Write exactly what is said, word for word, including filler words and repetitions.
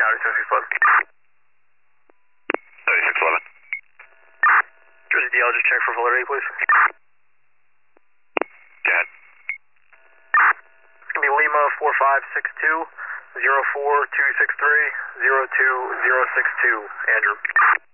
County, seventy-six eleven. seventy-six eleven. Jersey D L, just check for validity, please. Go ahead. It's going to be Lima four five six two, zero four two six three, zero two zero six two, Andrew.